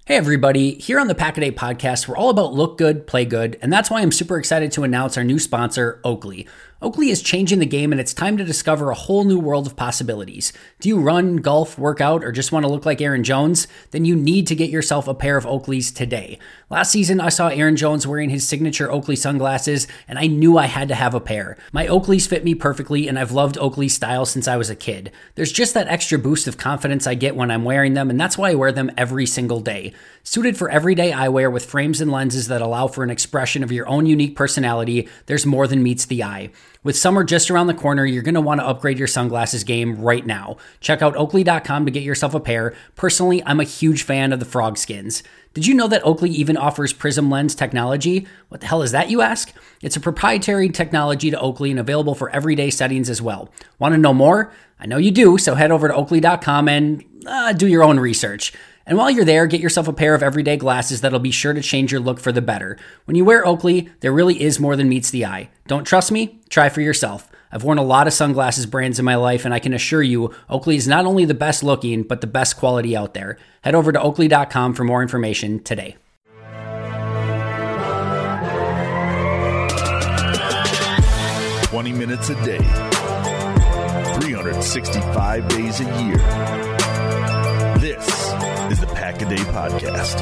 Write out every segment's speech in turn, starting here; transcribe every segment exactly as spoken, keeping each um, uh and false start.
Hey everybody, here on the Pack-A-Day podcast, we're all about look good, play good, and that's why I'm super excited to announce our new sponsor, Oakley. Oakley is changing the game and it's time to discover a whole new world of possibilities. Do you run, golf, work out, or just want to look like Aaron Jones? Then you need to get yourself a pair of Oakleys today. Last season, I saw Aaron Jones wearing his signature Oakley sunglasses, and I knew I had to have a pair. My Oakleys fit me perfectly, and I've loved Oakley style since I was a kid. There's just that extra boost of confidence I get when I'm wearing them, and that's why I wear them every single day. Suited for everyday eyewear with frames and lenses that allow for an expression of your own unique personality, there's more than meets the eye. With summer just around the corner, you're going to want to upgrade your sunglasses game right now. Check out Oakley dot com to get yourself a pair. Personally, I'm a huge fan of the frog skins. Did you know that Oakley even offers Prism Lens technology? What the hell is that, you ask? It's a proprietary technology to Oakley and available for everyday settings as well. Want to know more? I know you do, so head over to Oakley dot com and uh, do your own research. And while you're there, get yourself a pair of everyday glasses that'll be sure to change your look for the better. When you wear Oakley, there really is more than meets the eye. Don't trust me? Try for yourself. I've worn a lot of sunglasses brands in my life, and I can assure you, Oakley is not only the best looking, but the best quality out there. Head over to Oakley dot com for more information today. twenty minutes a day, three hundred sixty-five days a year. This is the Pack-A-Day Podcast.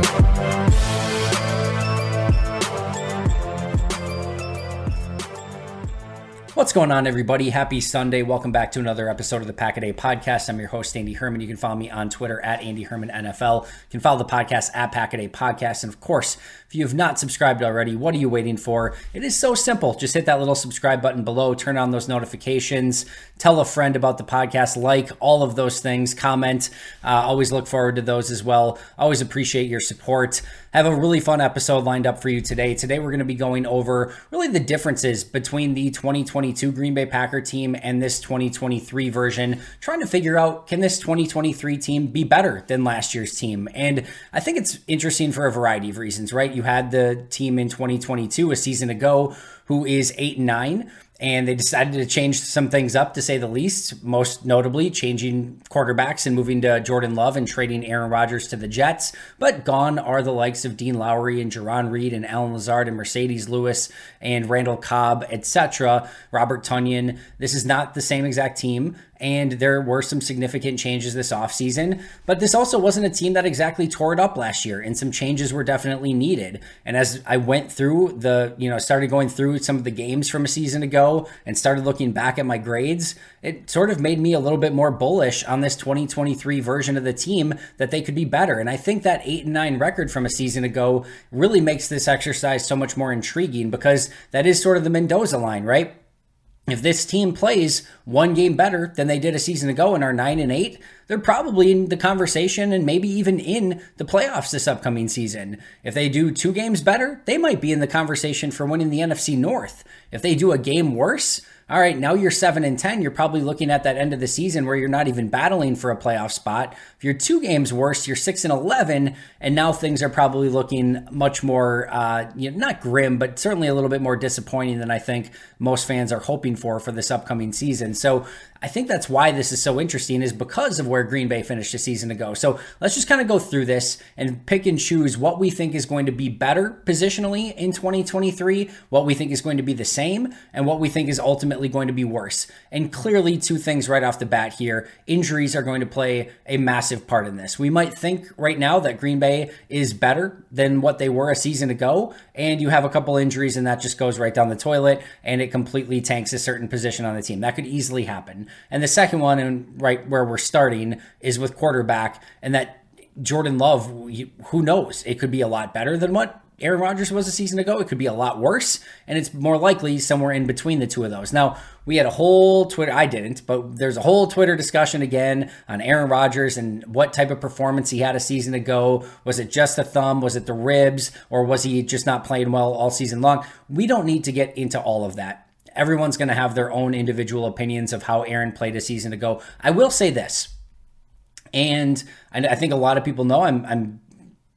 What's going on, everybody? Happy Sunday. Welcome back to another episode of the Pack-A-Day Podcast. I'm your host, Andy Herman. You can follow me on Twitter at Andy Herman N F L. You can follow the podcast at Pack-A-Day Podcast. And of course, if you have not subscribed already, what are you waiting for? It is so simple. Just hit that little subscribe button below, turn on those notifications, tell a friend about the podcast, like all of those things, comment. Uh, always look forward to those as well. Always appreciate your support. I have a really fun episode lined up for you today. Today, we're going to be going over really the differences between the twenty twenty-two Green Bay Packer team and this twenty twenty-three version, trying to figure out, can this twenty twenty-three team be better than last year's team? And I think it's interesting for a variety of reasons, right? You had the team in twenty twenty-two, a season ago, who is eight and nine. And they decided to change some things up, to say the least, most notably changing quarterbacks and moving to Jordan Love and trading Aaron Rodgers to the Jets. But gone are the likes of Dean Lowry and Jerron Reed and Alan Lazard and Mercedes Lewis and Randall Cobb, et cetera. Robert Tonyan. This is not the same exact team. And there were some significant changes this offseason, but this also wasn't a team that exactly tore it up last year, and some changes were definitely needed. And as I went through the, you know, started going through some of the games from a season ago and started looking back at my grades, it sort of made me a little bit more bullish on this twenty twenty-three version of the team, that they could be better. And I think that eight and nine record from a season ago really makes this exercise so much more intriguing, because that is sort of the Mendoza line, right? If this team plays one game better than they did a season ago and are nine and eight, they're probably in the conversation and maybe even in the playoffs this upcoming season. If they do two games better, they might be in the conversation for winning the N F C North. If they do a game worse, all right, now you're seven and ten. You're probably looking at that end of the season where you're not even battling for a playoff spot. If you're two games worse, you're six and eleven, and now things are probably looking much more, uh, you know, not grim, but certainly a little bit more disappointing than I think most fans are hoping for for this upcoming season. So I think that's why this is so interesting, is because of where Green Bay finished a season ago. So let's just kind of go through this and pick and choose what we think is going to be better positionally in twenty twenty-three, what we think is going to be the same, and what we think is ultimately going to be worse. And clearly, two things right off the bat here. Injuries are going to play a massive part in this. We might think right now that Green Bay is better than what they were a season ago, and you have a couple injuries and that just goes right down the toilet and it completely tanks a certain position on the team. That could easily happen. And the second one, and right where we're starting, is with quarterback, and that Jordan Love, who knows? It could be a lot better than what Aaron Rodgers was a season ago. It could be a lot worse, and it's more likely somewhere in between the two of those. Now, we had a whole Twitter, I didn't, but there's a whole Twitter discussion again on Aaron Rodgers and what type of performance he had a season ago. Was it just the thumb? Was it the ribs? Or was he just not playing well all season long? We don't need to get into all of that. Everyone's going to have their own individual opinions of how Aaron played a season ago. I will say this, and I think a lot of people know I'm, I'm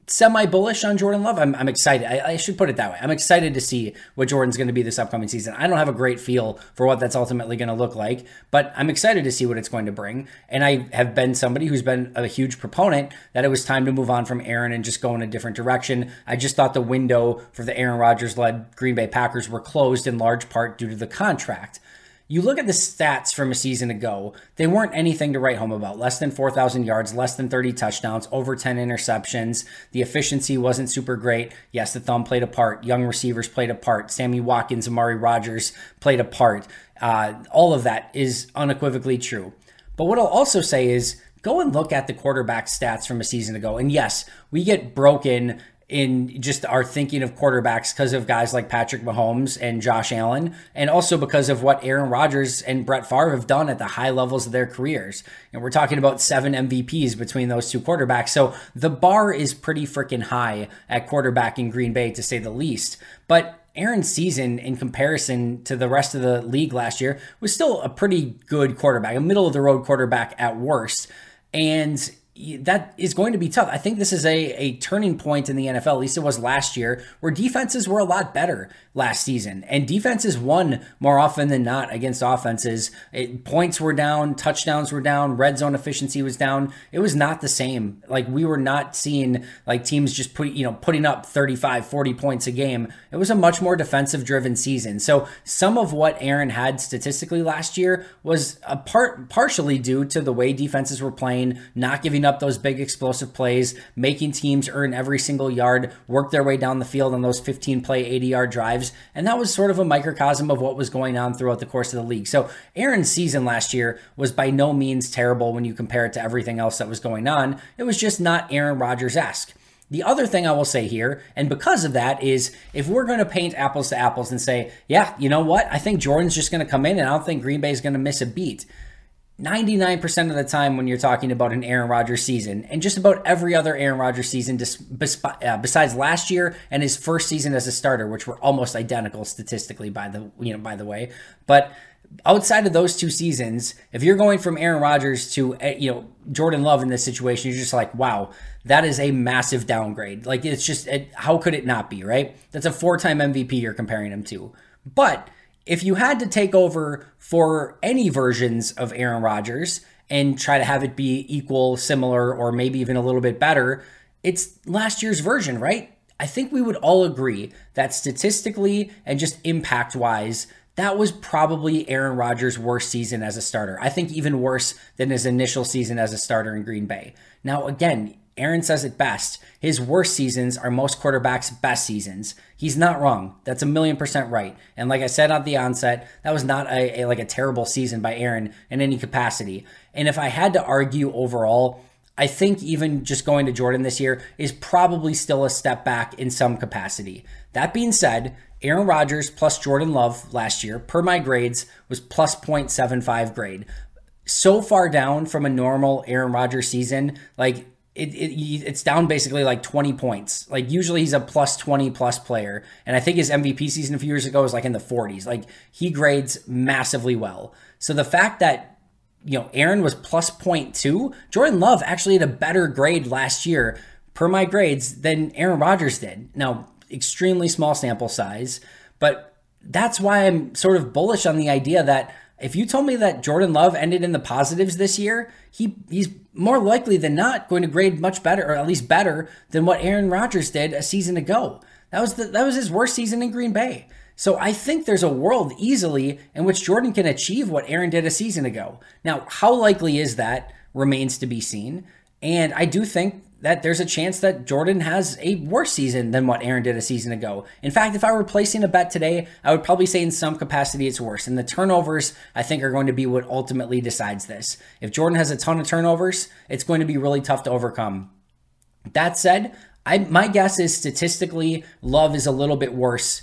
semi-bullish on Jordan Love. I'm, I'm excited. I, I should put it that way. I'm excited to see what Jordan's going to be this upcoming season. I don't have a great feel for what that's ultimately going to look like, but I'm excited to see what it's going to bring. And I have been somebody who's been a huge proponent that it was time to move on from Aaron and just go in a different direction. I just thought the window for the Aaron Rodgers-led Green Bay Packers were closed in large part due to the contract. You look at the stats from a season ago, they weren't anything to write home about. Less than four thousand yards, less than thirty touchdowns, over ten interceptions. The efficiency wasn't super great. Yes, the thumb played a part. Young receivers played a part. Sammy Watkins, Amari Rodgers played a part. Uh, all of that is unequivocally true. But what I'll also say is go and look at the quarterback stats from a season ago. And yes, we get broken in just our thinking of quarterbacks because of guys like Patrick Mahomes and Josh Allen, and also because of what Aaron Rodgers and Brett Favre have done at the high levels of their careers. And we're talking about seven M V Ps between those two quarterbacks. So the bar is pretty freaking high at quarterback in Green Bay, to say the least. But Aaron's season, in comparison to the rest of the league last year, was still a pretty good quarterback, a middle of the road quarterback at worst. And that is going to be tough. I think this is a, a turning point in the N F L, at least it was last year, where defenses were a lot better last season. And defenses won more often than not against offenses. It, points were down, touchdowns were down, red zone efficiency was down. It was not the same. Like, we were not seeing like teams just put, you know, putting up thirty-five, forty points a game. It was a much more defensive driven season. So some of what Aaron had statistically last year was a part partially due to the way defenses were playing, not giving up those big explosive plays, making teams earn every single yard, work their way down the field on those fifteen play, eighty yard drives. And that was sort of a microcosm of what was going on throughout the course of the league. So Aaron's season last year was by no means terrible when you compare it to everything else that was going on. It was just not Aaron Rodgers-esque. The other thing I will say here, and because of that, is if we're going to paint apples to apples and say, yeah, you know what? I think Jordan's just going to come in and I don't think Green Bay is going to miss a beat. ninety-nine percent of the time when you're talking about an Aaron Rodgers season, and just about every other Aaron Rodgers season besides last year and his first season as a starter, which were almost identical statistically, by the you know by the way, but outside of those two seasons, if you're going from Aaron Rodgers to you know Jordan Love in this situation, you're just like, wow, that is a massive downgrade. Like, it's just, it, how could it not be, right? That's a four-time M V P you're comparing him to. But if you had to take over for any versions of Aaron Rodgers and try to have it be equal, similar, or maybe even a little bit better, it's last year's version, right? I think we would all agree that statistically and just impact-wise, that was probably Aaron Rodgers' worst season as a starter. I think even worse than his initial season as a starter in Green Bay. Now, again, Aaron says it best. His worst seasons are most quarterbacks' best seasons. He's not wrong. That's a million percent right. And like I said at the onset, that was not a, a like a terrible season by Aaron in any capacity. And if I had to argue overall, I think even just going to Jordan this year is probably still a step back in some capacity. That being said, Aaron Rodgers plus Jordan Love last year, per my grades, was plus zero point seven five grade. So far down from a normal Aaron Rodgers season, like It, it it's down basically like twenty points. Like, usually he's a plus twenty plus player. And I think his M V P season a few years ago was like in the forties. Like, he grades massively well. So the fact that, you know, Aaron was plus zero point two, Jordan Love actually had a better grade last year per my grades than Aaron Rodgers did. Now, extremely small sample size, but that's why I'm sort of bullish on the idea that if you told me that Jordan Love ended in the positives this year, he he's more likely than not going to grade much better, or at least better, than what Aaron Rodgers did a season ago. That was the, that was his worst season in Green Bay. So I think there's a world easily in which Jordan can achieve what Aaron did a season ago. Now, how likely is that remains to be seen. And I do think that there's a chance that Jordan has a worse season than what Aaron did a season ago. In fact, if I were placing a bet today, I would probably say in some capacity it's worse. And the turnovers, I think, are going to be what ultimately decides this. If Jordan has a ton of turnovers, it's going to be really tough to overcome. That said, I, my guess is statistically, Love is a little bit worse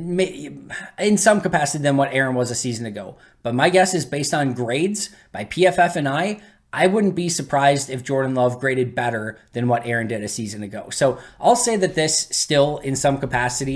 in some capacity than what Aaron was a season ago. But my guess is based on grades by P F F and I, I wouldn't be surprised if Jordan Love graded better than what Aaron did a season ago. So I'll say that this still, in some capacity,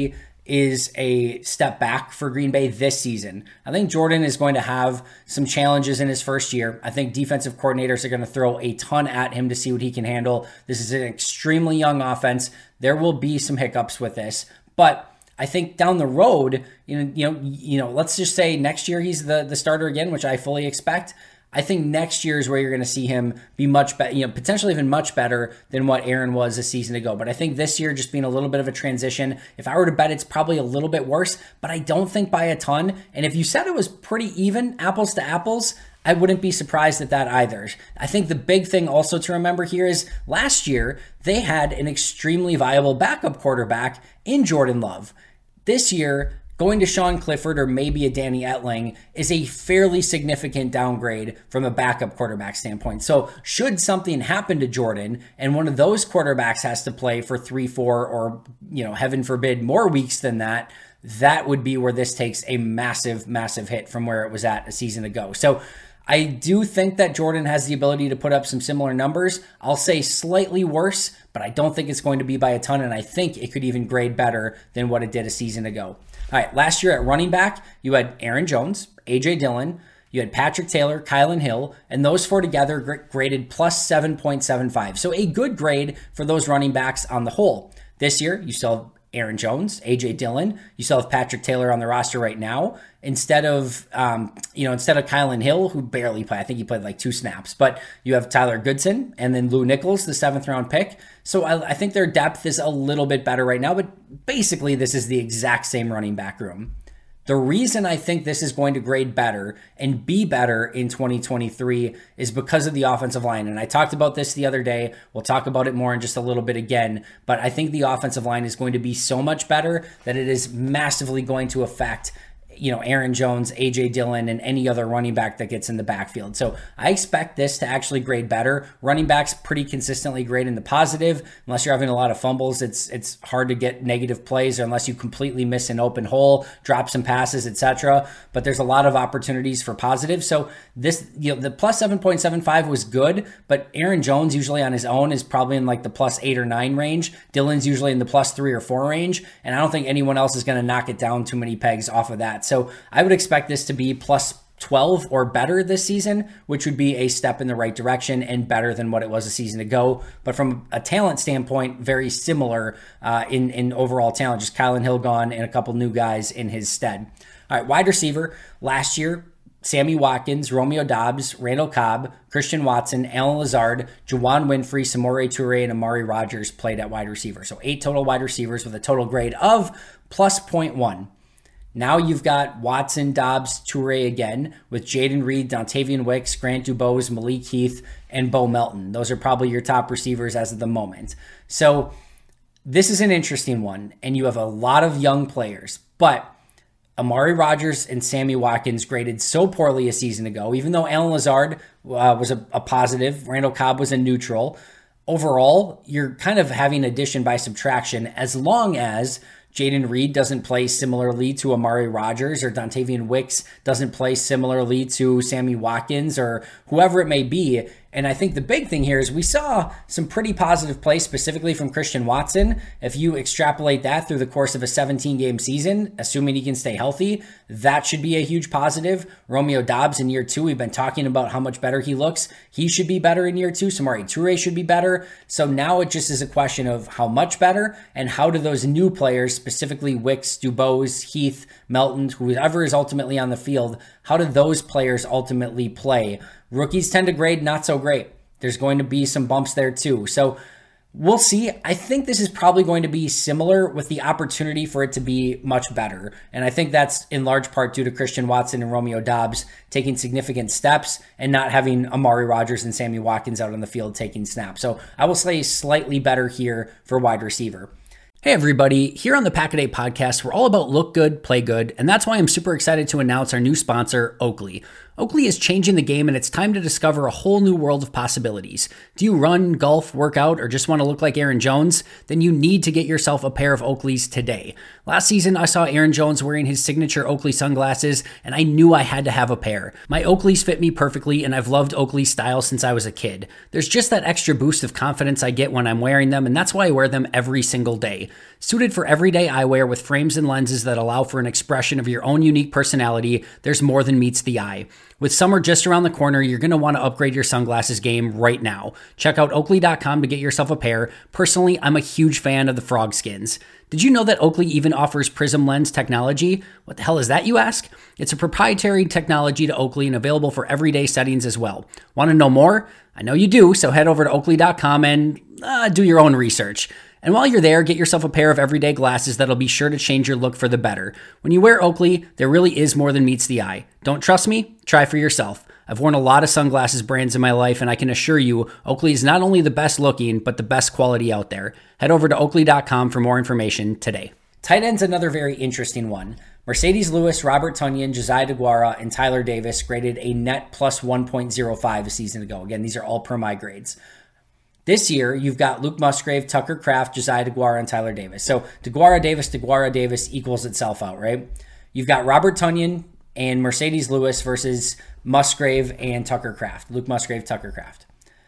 is a step back for Green Bay this season. I think Jordan is going to have some challenges in his first year. I think defensive coordinators are going to throw a ton at him to see what he can handle. This is an extremely young offense. There will be some hiccups with this, but I think down the road, you know, you know, you know, let's just say next year he's the, the starter again, which I fully expect. I think next year is where you're going to see him be much better, you know, potentially even much better than what Aaron was a season ago. But I think this year just being a little bit of a transition. If I were to bet, it's probably a little bit worse, but I don't think by a ton. And if you said it was pretty even, apples to apples, I wouldn't be surprised at that either. I think the big thing also to remember here is last year, they had an extremely viable backup quarterback in Jordan Love. This year, going to Sean Clifford or maybe a Danny Etling is a fairly significant downgrade from a backup quarterback standpoint. So should something happen to Jordan and one of those quarterbacks has to play for three, four, or, you know, heaven forbid, more weeks than that, that would be where this takes a massive, massive hit from where it was at a season ago. So I do think that Jordan has the ability to put up some similar numbers. I'll say slightly worse, but I don't think it's going to be by a ton, and I think it could even grade better than what it did a season ago. All right, last year at running back, you had Aaron Jones, A J Dillon, you had Patrick Taylor, Kylan Hill, and those four together graded plus seven point seven five. So a good grade for those running backs on the whole. This year, you still have Aaron Jones, A J Dillon. You still have Patrick Taylor on the roster right now instead of, um, you know, instead of Kylan Hill, who barely played. I think he played like two snaps, but you have Tyler Goodson and then Lou Nichols, the seventh round pick. So I, I think their depth is a little bit better right now, but basically this is the exact same running back room. The reason I think this is going to grade better and be better in twenty twenty-three is because of the offensive line. And I talked about this the other day. We'll talk about it more in just a little bit again. But I think the offensive line is going to be so much better that it is massively going to affect, you know, Aaron Jones, A J Dillon, and any other running back that gets in the backfield. So I expect this to actually grade better. Running backs pretty consistently grade in the positive. Unless you're having a lot of fumbles, it's it's hard to get negative plays, or unless you completely miss an open hole, drop some passes, et cetera. But there's a lot of opportunities for positive. So this, you know, the plus seven point seven five was good, but Aaron Jones usually on his own is probably in like the plus eight or nine range. Dillon's usually in the plus three or four range, and I don't think anyone else is going to knock it down too many pegs off of that. So I would expect this to be plus twelve or better this season, which would be a step in the right direction and better than what it was a season ago. But from a talent standpoint, very similar uh, in, in overall talent, just Kylan Hill gone and a couple new guys in his stead. All right, wide receiver. Last year, Sammy Watkins, Romeo Doubs, Randall Cobb, Christian Watson, Alan Lazard, Juwan Winfrey, Samori Toure, and Amari Rogers played at wide receiver. So eight total wide receivers with a total grade of plus zero point one. Now you've got Watson, Doubs, Toure again with Jaden Reed, Dontavian Wicks, Grant Dubose, Malik Heath, and Bo Melton. Those are probably your top receivers as of the moment. So this is an interesting one, and you have a lot of young players, but Amari Rogers and Sammy Watkins graded so poorly a season ago, even though Alan Lazard uh, was a, a positive, Randall Cobb was a neutral. Overall, you're kind of having addition by subtraction as long as Jaden Reed doesn't play similarly to Amari Rogers, or Dontavian Wicks doesn't play similarly to Sammy Watkins, or whoever it may be. And I think the big thing here is we saw some pretty positive plays specifically from Christian Watson. If you extrapolate that through the course of a seventeen-game season, assuming he can stay healthy, that should be a huge positive. Romeo Doubs in year two, we've been talking about how much better he looks. He should be better in year two. Samori Toure should be better. So now it just is a question of how much better and how do those new players, specifically Wicks, Dubose, Heath, Melton, whoever is ultimately on the field, how do those players ultimately play? Rookies tend to grade not so great. There's going to be some bumps there too. So we'll see. I think this is probably going to be similar with the opportunity for it to be much better. And I think that's in large part due to Christian Watson and Romeo Doubs taking significant steps and not having Amari Rogers and Sammy Watkins out on the field taking snaps. So I will say slightly better here for wide receiver. Hey everybody, here on the Pack-A-Day podcast, we're all about look good, play good, and that's why I'm super excited to announce our new sponsor, Oakley. Oakley is changing the game, and it's time to discover a whole new world of possibilities. Do you run, golf, work out, or just want to look like Aaron Jones? Then you need to get yourself a pair of Oakleys today. Last season, I saw Aaron Jones wearing his signature Oakley sunglasses, and I knew I had to have a pair. My Oakleys fit me perfectly, and I've loved Oakley style since I was a kid. There's just that extra boost of confidence I get when I'm wearing them, and that's why I wear them every single day. Suited for everyday eyewear with frames and lenses that allow for an expression of your own unique personality, there's more than meets the eye. With summer just around the corner, you're going to want to upgrade your sunglasses game right now. Check out Oakley dot com to get yourself a pair. Personally, I'm a huge fan of the frog skins. Did you know that Oakley even offers Prism Lens technology? What the hell is that, you ask? It's a proprietary technology to Oakley and available for everyday settings as well. Want to know more? I know you do, so head over to Oakley dot com and uh, do your own research. And while you're there, get yourself a pair of everyday glasses that'll be sure to change your look for the better. When you wear Oakley, there really is more than meets the eye. Don't trust me? Try for yourself. I've worn a lot of sunglasses brands in my life, and I can assure you, Oakley is not only the best looking, but the best quality out there. Head over to Oakley dot com for more information today. Tight end's another very interesting one. Mercedes Lewis, Robert Tonyan, Josiah DeGuara, and Tyler Davis graded a net plus one point oh five a season ago. Again, these are all per my grades. This year, you've got Luke Musgrave, Tucker Kraft, Josiah DeGuara, and Tyler Davis. So DeGuara, Davis, DeGuara, Davis equals itself out, right? You've got Robert Tonyan and Mercedes Lewis versus Musgrave and Tucker Kraft. Luke Musgrave, Tucker Kraft.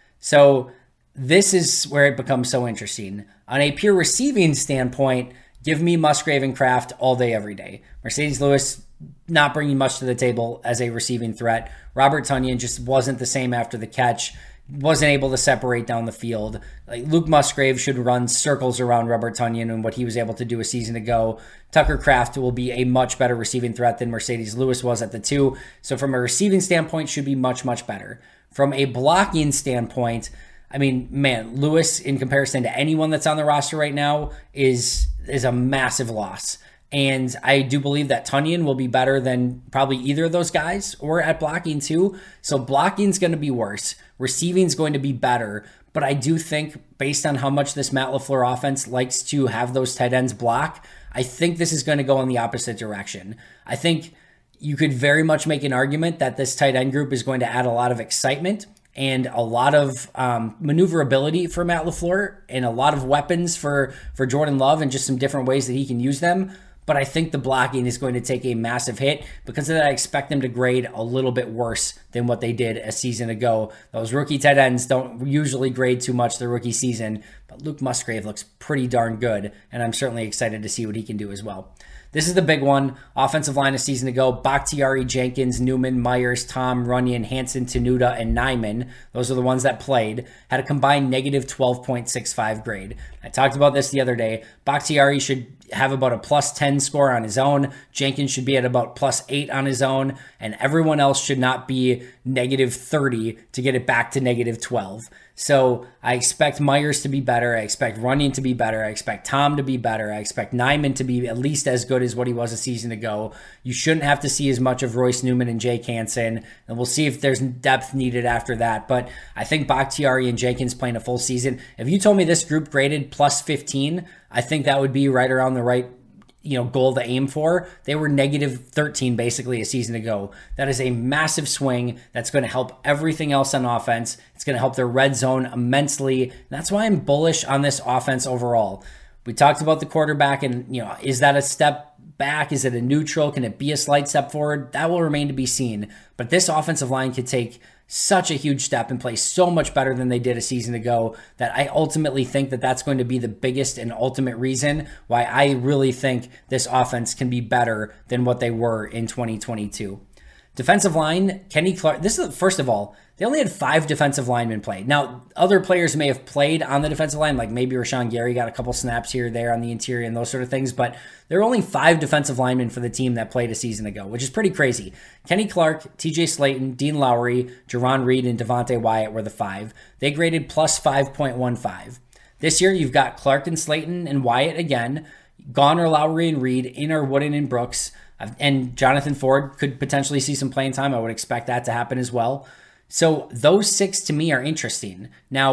So this is where it becomes so interesting. On a pure receiving standpoint, give me Musgrave and Kraft all day, every day. Mercedes Lewis not bringing much to the table as a receiving threat. Robert Tonyan just wasn't the same after the catch. Wasn't able to separate down the field. Like Luke Musgrave should run circles around Robert Tonyan and what he was able to do a season ago. Tucker Kraft will be a much better receiving threat than Mercedes Lewis was at the two. So from a receiving standpoint, should be much, much better. From a blocking standpoint, I mean, man, Lewis in comparison to anyone that's on the roster right now is is a massive loss. And I do believe that Tonyan will be better than probably either of those guys, or at blocking too. So blocking's going to be worse. Receiving's going to be better. But I do think, based on how much this Matt LaFleur offense likes to have those tight ends block, I think this is going to go in the opposite direction. I think you could very much make an argument that this tight end group is going to add a lot of excitement and a lot of um, maneuverability for Matt LaFleur and a lot of weapons for, for Jordan Love and just some different ways that he can use them. But I think the blocking is going to take a massive hit. Because of that, I expect them to grade a little bit worse than what they did a season ago. Those rookie tight ends don't usually grade too much their rookie season, but Luke Musgrave looks pretty darn good, and I'm certainly excited to see what he can do as well. This is the big one. Offensive line a season ago, Bakhtiari, Jenkins, Newman, Myers, Tom, Runyon, Hanson, Tenuta, and Nyman, those are the ones that played, had a combined negative twelve point six five grade. I talked about this the other day. Bakhtiari should have about a plus ten score on his own. Jenkins should be at about plus eight on his own, and everyone else should not be negative thirty to get it back to negative twelve. So I expect Myers to be better. I expect Runyon to be better. I expect Tom to be better. I expect Nyman to be at least as good as what he was a season ago. You shouldn't have to see as much of Royce Newman and Jake Hansen, and we'll see if there's depth needed after that. But I think Bakhtiari and Jenkins playing a full season. If you told me this group graded plus fifteen, I think that would be right around the right, you know, goal to aim for. They were negative thirteen basically a season ago. That is a massive swing. That's going to help everything else on offense. It's going to help their red zone immensely. And that's why I'm bullish on this offense overall. We talked about the quarterback, and, you know, is that a step back? Is it a neutral? Can it be a slight step forward? That will remain to be seen. But this offensive line could take such a huge step and play so much better than they did a season ago that I ultimately think that that's going to be the biggest and ultimate reason why I really think this offense can be better than what they were in twenty twenty-two. Defensive line, Kenny Clark. This is, first of all, they only had five defensive linemen play. Now, other players may have played on the defensive line, like maybe Rashawn Gary got a couple snaps here or there on the interior and those sort of things, but there are only five defensive linemen for the team that played a season ago, which is pretty crazy. Kenny Clark, T J Slayton, Dean Lowry, Jerron Reed, and Devontae Wyatt were the five. They graded plus five point one five. This year, you've got Clark and Slayton and Wyatt again. Gone are Lowry and Reed, in are Wooden and Brooks, and Jonathan Ford could potentially see some playing time. I would expect that to happen as well. So those six to me are interesting. Now,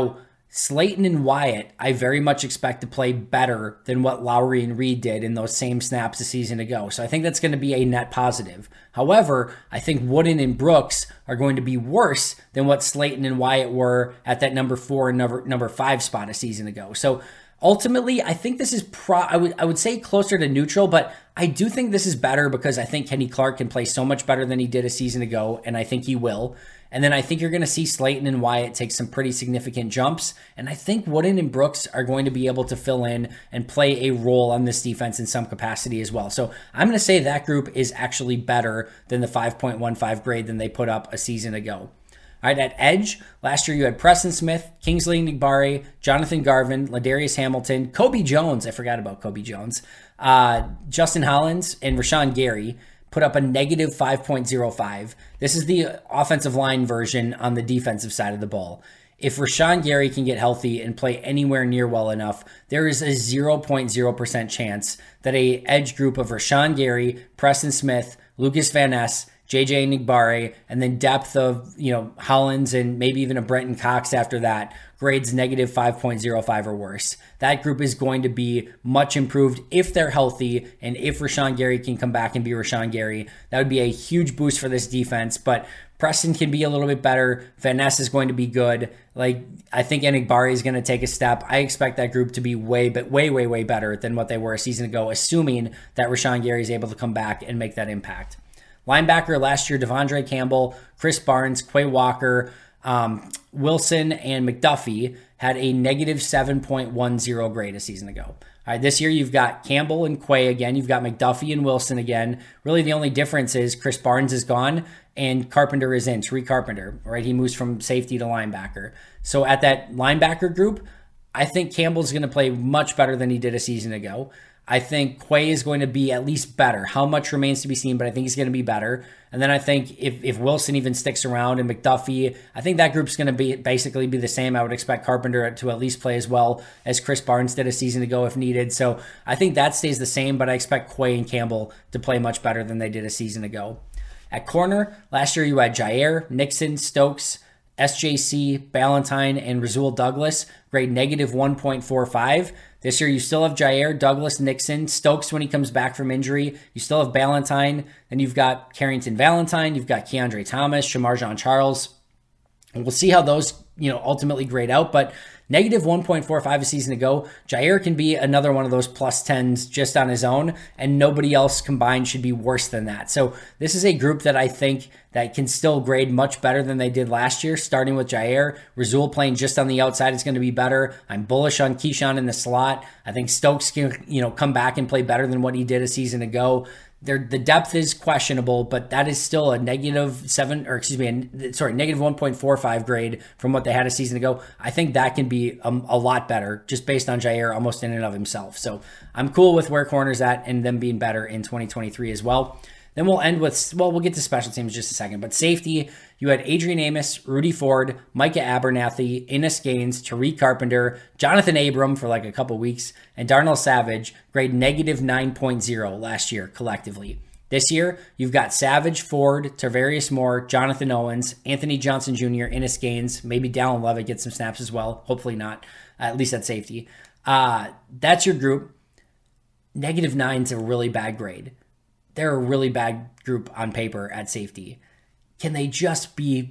Slayton and Wyatt, I very much expect to play better than what Lowry and Reed did in those same snaps a season ago. So I think that's going to be a net positive. However, I think Wooden and Brooks are going to be worse than what Slayton and Wyatt were at that number four and number number five spot a season ago. So ultimately, I think this is pro. I would I would say closer to neutral, but I do think this is better because I think Kenny Clark can play so much better than he did a season ago, and I think he will. And then I think you're going to see Slayton and Wyatt take some pretty significant jumps. And I think Wooden and Brooks are going to be able to fill in and play a role on this defense in some capacity as well. So I'm going to say that group is actually better than the five point one five grade than they put up a season ago. All right, at edge, last year you had Preston Smith, Kingsley Enagbare, Jonathan Garvin, Ladarius Hamilton, Kobe Jones. I forgot about Kobe Jones. Uh, Justin Hollins and Rashawn Gary put up a negative five point oh five. This is the offensive line version on the defensive side of the ball. If Rashawn Gary can get healthy and play anywhere near well enough, there is a zero point zero percent chance that a edge group of Rashawn Gary, Preston Smith, Lucas Van Ness, J J Enagbare, and then depth of, you know, Hollins and maybe even a Brenton Cox after that, grades negative five point oh five or worse. That group is going to be much improved if they're healthy, and if Rashawn Gary can come back and be Rashawn Gary, that would be a huge boost for this defense. But Preston can be a little bit better. Van Ness is going to be good. Like, I think Enagbare is going to take a step. I expect that group to be way, but way, way, way better than what they were a season ago, assuming that Rashawn Gary is able to come back and make that impact. Linebacker last year, Devondre Campbell, Chris Barnes, Quay Walker, um, Wilson, and McDuffie had a negative seven point one oh grade a season ago. All right, this year you've got Campbell and Quay again. You've got McDuffie and Wilson again. Really the only difference is Chris Barnes is gone and Carpenter is in, Tariq Carpenter, right? He moves from safety to linebacker. So at that linebacker group, I think Campbell's going to play much better than he did a season ago. I think Quay is going to be at least better. How much remains to be seen, but I think he's going to be better. And then I think if, if Wilson even sticks around and McDuffie, I think that group's going to be basically be the same. I would expect Carpenter to at least play as well as Chris Barnes did a season ago if needed. So I think that stays the same, but I expect Quay and Campbell to play much better than they did a season ago. At corner, last year you had Jair, Nixon, Stokes, S J C, Ballantyne, and Rasul Douglas, grade negative one point four five. This year, you still have Jair, Douglas, Nixon, Stokes when he comes back from injury. You still have Ballantyne. Then you've got Carrington Valentine. You've got Keandre Thomas, Shamar Jean-Charles. And we'll see how those, you know, ultimately grade out. But negative one point four five a season ago, Jair can be another one of those plus tens just on his own, and nobody else combined should be worse than that. So this is a group that I think that can still grade much better than they did last year, starting with Jair. Rasul playing just on the outside is going to be better. I'm bullish on Keyshawn in the slot. I think Stokes can, you know, come back and play better than what he did a season ago. They're, the depth is questionable, but that is still a negative seven, or excuse me, a, sorry, negative one point four five grade from what they had a season ago. I think that can be a, a lot better just based on Jair almost in and of himself. So I'm cool with where corner's at and them being better in twenty twenty-three as well. Then we'll end with, well, we'll get to special teams in just a second, but safety, you had Adrian Amos, Rudy Ford, Micah Abernathy, Innis Gaines, Tariq Carpenter, Jonathan Abram for like a couple weeks, and Darnell Savage, grade negative nine point oh last year collectively. This year, you've got Savage, Ford, Tarvarius Moore, Jonathan Owens, Anthony Johnson Junior, Innis Gaines, maybe Dallin Levitt gets some snaps as well. Hopefully not, at least at safety. Uh, that's your group. Negative nine is a really bad grade. They're a really bad group on paper at safety. Can they just be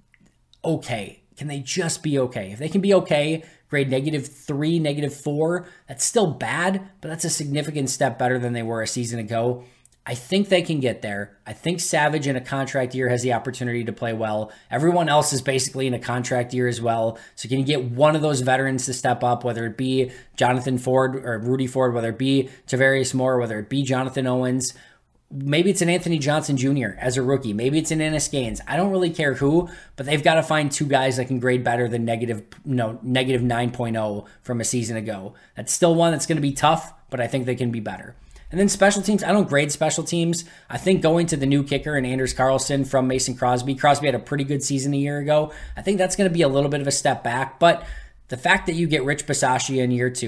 okay? Can they just be okay? If they can be okay, grade negative three, negative four, that's still bad, but that's a significant step better than they were a season ago. I think they can get there. I think Savage in a contract year has the opportunity to play well. Everyone else is basically in a contract year as well. So can you get one of those veterans to step up, whether it be Jonathan Ford or Rudy Ford, whether it be Tarvarius Moore, whether it be Jonathan Owens? Maybe it's an Anthony Johnson Junior as a rookie. Maybe it's an Innis Gaines. I don't really care who, but they've got to find two guys that can grade better than negative, no, negative nine point oh from a season ago. That's still one that's going to be tough, but I think they can be better. And then special teams, I don't grade special teams. I think going to the new kicker and Anders Carlson from Mason Crosby. Crosby had a pretty good season a year ago. I think that's going to be a little bit of a step back, but the fact that you get Rich Bisaccia in year two,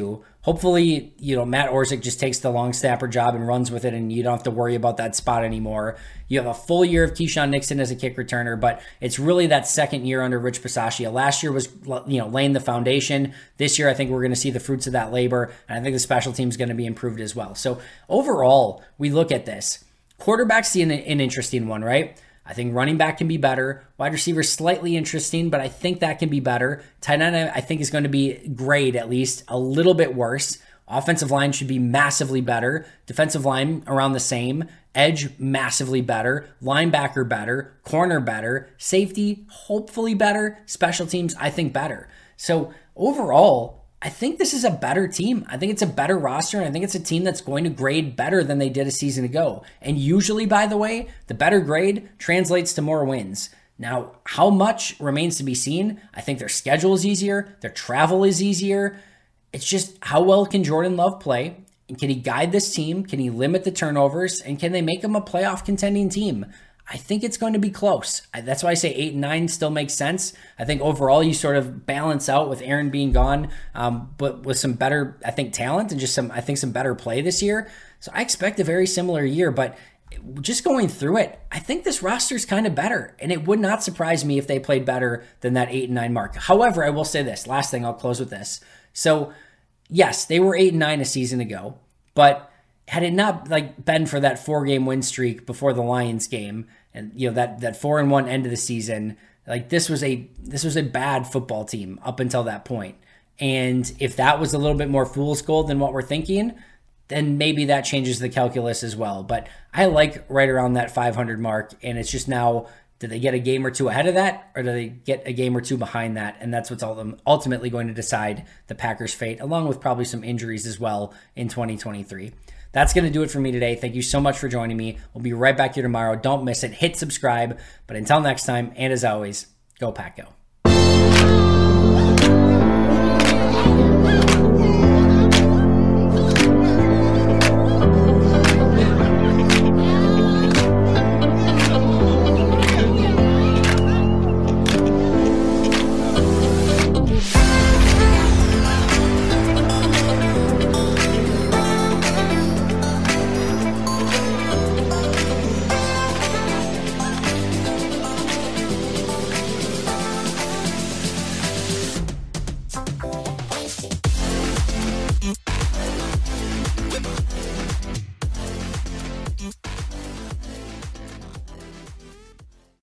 hopefully, you know, Matt Orzik just takes the long snapper job and runs with it, and you don't have to worry about that spot anymore. You have a full year of Keyshawn Nixon as a kick returner, but it's really that second year under Rich Bisaccia. Last year was, you know, laying the foundation. This year, I think we're going to see the fruits of that labor, and I think the special team is going to be improved as well. So overall, we look at this. Quarterback's an, an interesting one, right? I think running back can be better. Wide receiver slightly interesting, but I think that can be better. Tight end, I think, is going to be great, at least a little bit worse. Offensive line should be massively better. Defensive line around the same. Edge massively better. Linebacker better. Corner better. Safety hopefully better. Special teams, I think, better. So overall, I think this is a better team. I think it's a better roster, and I think it's a team that's going to grade better than they did a season ago. And usually, by the way, the better grade translates to more wins. Now, how much remains to be seen. I think their schedule is easier. Their travel is easier. It's just, how well can Jordan Love play? And can he guide this team? Can he limit the turnovers? And can they make him a playoff contending team? I think it's going to be close. That's why I say eight and nine still makes sense. I think overall you sort of balance out with Aaron being gone, um, but with some better, I think, talent and just some, I think, some better play this year. So I expect a very similar year, but just going through it, I think this roster is kind of better, and it would not surprise me if they played better than that eight and nine mark. However, I will say this, last thing, I'll close with this. So yes, they were eight and nine a season ago, but had it not like been for that four game win streak before the Lions game, and you know that that four and one end of the season, like this was a this was a bad football team up until that point. And if that was a little bit more fool's gold than what we're thinking, then maybe that changes the calculus as well. But I like right around that five hundred mark, and it's just now, do they get a game or two ahead of that, or do they get a game or two behind that? And that's what's ultimately going to decide the Packers' fate, along with probably some injuries as well in twenty twenty-three. That's going to do it for me today. Thank you so much for joining me. We'll be right back here tomorrow. Don't miss it. Hit subscribe. But until next time, and as always, go Pack Go.